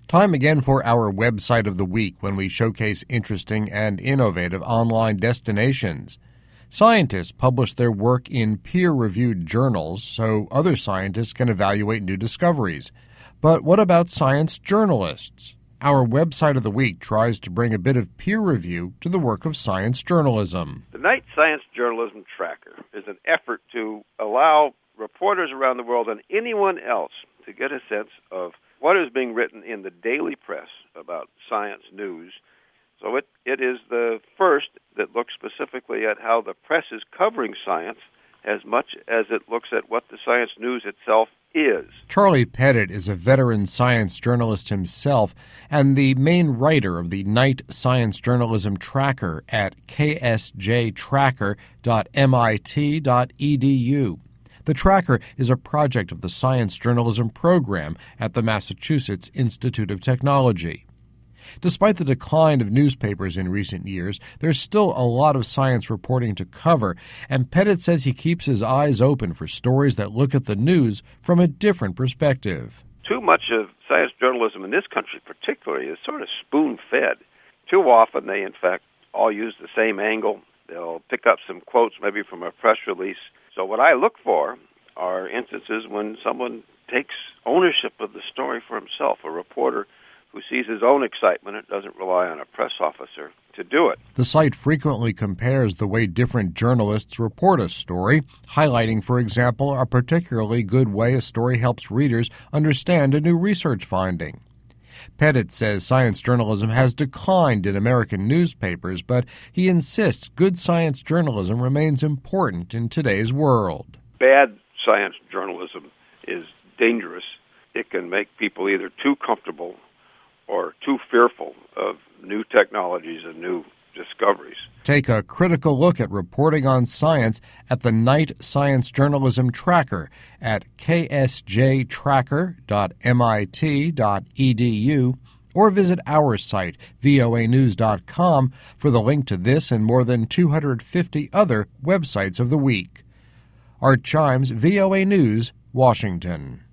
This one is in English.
Time again for our website of the week when we showcase interesting and innovative online destinations. Scientists publish their work in peer-reviewed journals so other scientists can evaluate new discoveries. But what about science journalists? Our website of the week tries to bring a bit of peer review to the work of science journalism. The Knight Science Journalism Tracker is an effort to allow reporters around the world and anyone else to get a sense of what is being written in the daily press about science news. So it is the first that looks specifically at how the press is covering science as much as it looks at what the science news itself is. Charlie Pettit is a veteran science journalist himself and the main writer of the Knight Science Journalism Tracker at ksjtracker.mit.edu. The tracker is a project of the Science Journalism Program at the Massachusetts Institute of Technology. Despite the decline of newspapers in recent years, there's still a lot of science reporting to cover, and Pettit says he keeps his eyes open for stories that look at the news from a different perspective. Too much of science journalism in this country particularly is sort of spoon-fed. Too often they, in fact, all use the same angle. They'll pick up some quotes maybe from a press release. So what I look for are instances when someone takes ownership of the story for himself, a reporter who sees his own excitement and doesn't rely on a press officer to do it. The site frequently compares the way different journalists report a story, highlighting, for example, a particularly good way a story helps readers understand a new research finding. Pettit says science journalism has declined in American newspapers, but he insists good science journalism remains important in today's world. Bad science journalism is dangerous. It can make people either too comfortable or too fearful of new technologies and new discoveries. Take a critical look at reporting on science at the Knight Science Journalism Tracker at ksjtracker.mit.edu or visit our site, voanews.com, for the link to this and more than 250 other websites of the week. Art Chimes, VOA News, Washington.